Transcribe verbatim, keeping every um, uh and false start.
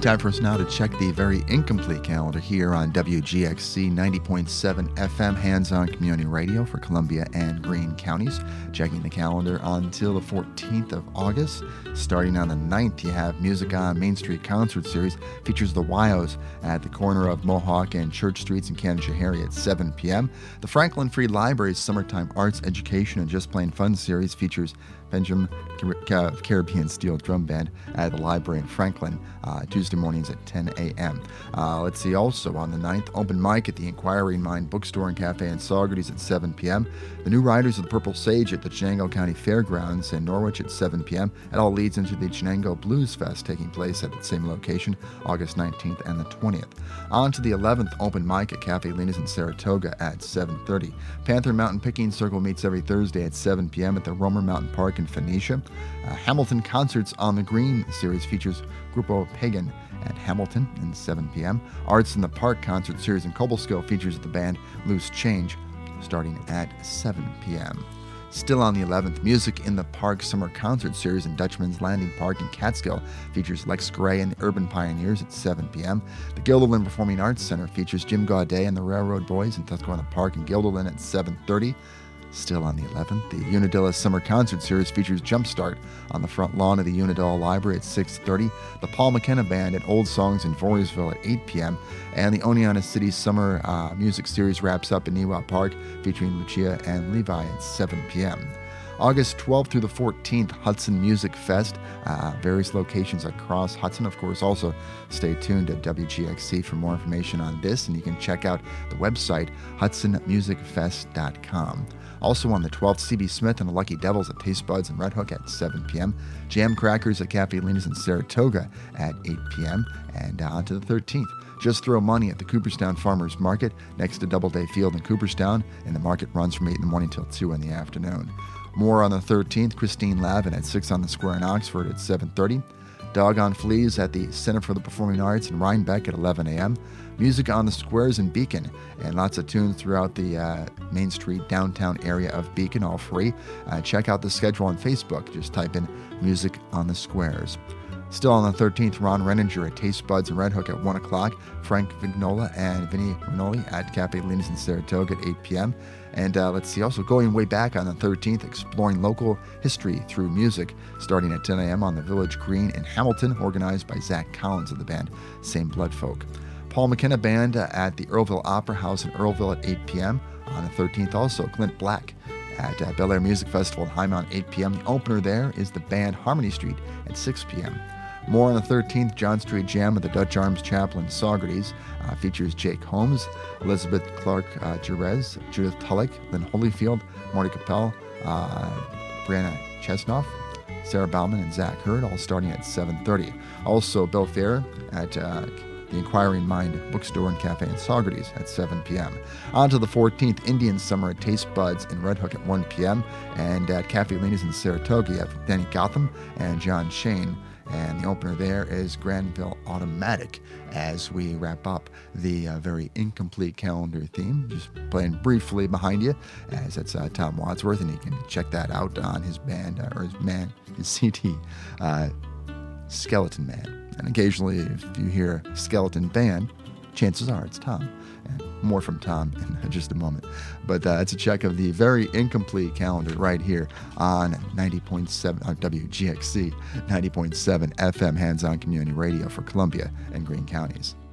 Time for us now to check the very incomplete calendar here on W G X C ninety point seven F M, hands-on community radio for Columbia and Greene counties. Checking the calendar until the fourteenth of August. Starting on the ninth, you have Music on Main Street concert series. Features the Wyos at the corner of Mohawk and Church Streets in Canajoharie at seven p.m. The Franklin Free Library's Summertime Arts, Education, and Just Plain Fun series features Benjamin Caribbean Steel Drum Band at the library in Franklin, uh, Tuesday mornings at ten a.m. Uh, let's see, also on the ninth, open mic at the Inquiring Mind Bookstore and Cafe in Saugerties at seven p.m. The New Riders of the Purple Sage at the Chenango County Fairgrounds in Norwich at seven p.m. It all leads into the Chenango Blues Fest taking place at the same location, August nineteenth and the twentieth. On to the eleventh, open mic at Cafe Lena's in Saratoga at seven thirty. Panther Mountain Picking Circle meets every Thursday at seven p.m. at the Romer Mountain Park in Phoenicia. Uh, Hamilton Concerts on the Green series features Grupo Pagan at Hamilton at seven p.m. Arts in the Park concert series in Cobleskill features the band Loose Change starting at seven p.m. Still on the eleventh, Music in the Park Summer Concert Series in Dutchman's Landing Park in Catskill features Lex Gray and the Urban Pioneers at seven p.m. The Guilderland Performing Arts Center features Jim Gaudet and the Railroad Boys in Tuscarora Park in Guilderland at seven thirty. Still on the eleventh, the Unadilla Summer Concert Series features Jumpstart on the front lawn of the Unadilla Library at six thirty, the Paul McKenna Band at Old Songs in Voorheesville at eight p.m., and the Oneonta City Summer uh, Music Series wraps up in Niwa Park featuring Lucia and Levi at seven p.m. August twelfth through the fourteenth, Hudson Music Fest, uh, various locations across Hudson. Of course, also stay tuned to W G X C for more information on this, and you can check out the website, hudson music fest dot com. Also on the twelfth, C B Smith and the Lucky Devils at Taste Buds in Red Hook at seven p.m. Jam Crackers at Cafe Lena's in Saratoga at eight p.m. And uh, on to the thirteenth, Just Throw Money at the Cooperstown Farmers Market next to Doubleday Field in Cooperstown, and the market runs from eight in the morning till two in the afternoon. More on the thirteenth, Christine Lavin at six on the Square in Oxford at seven thirty. Doggone Fleas at the Center for the Performing Arts in Rhinebeck at eleven a.m. Music on the Squares in Beacon, and lots of tunes throughout the uh, Main Street downtown area of Beacon, all free. Uh, check out the schedule on Facebook. Just type in Music on the Squares. Still on the thirteenth, Ron Renninger at Taste Buds in Red Hook at one o'clock. Frank Vignola and Vinnie Rinoli at Cafe Lena's in Saratoga at eight p.m. And uh, let's see, also going way back on the thirteenth, exploring local history through music, starting at ten a.m. on the Village Green in Hamilton, organized by Zach Collins of the band Same Blood Folk. Paul McKenna Band uh, at the Earlville Opera House in Earlville at eight p.m. On the thirteenth, also Clint Black at uh, Bel Air Music Festival in Highmount, eight p.m. The opener there is the band Harmony Street at six p.m. More on the thirteenth, John Street Jam at the Dutch Arms Chapel in Saugerties uh, features Jake Holmes, Elizabeth Clark uh, Jerez, Judith Tullock, Lynn Holyfield, Marty Capel, uh, Brianna Chesnoff, Sarah Bauman, and Zach Hurd, all starting at seven thirty. Also, Bill Fair at uh, the Inquiring Mind Bookstore and Cafe in Saugerties at seven p.m. On to the fourteenth, Indian Summer at Taste Buds in Red Hook at one p.m. And at Cafe Lena's in Saratoga, you have Danny Gotham and John Shane. And the opener there is Granville Automatic as we wrap up the uh, very incomplete calendar theme. Just playing briefly behind you, as it's uh, Tom Wadsworth, and you can check that out on his band, uh, or his man, his C D, uh, Skeleton Man. And occasionally, if you hear Skeleton Band, chances are it's Tom. And more from Tom in just a moment. But uh, it's a check of the very incomplete calendar right here on ninety point seven, uh, W G X C, ninety point seven F M, hands-on community radio for Columbia and Greene counties.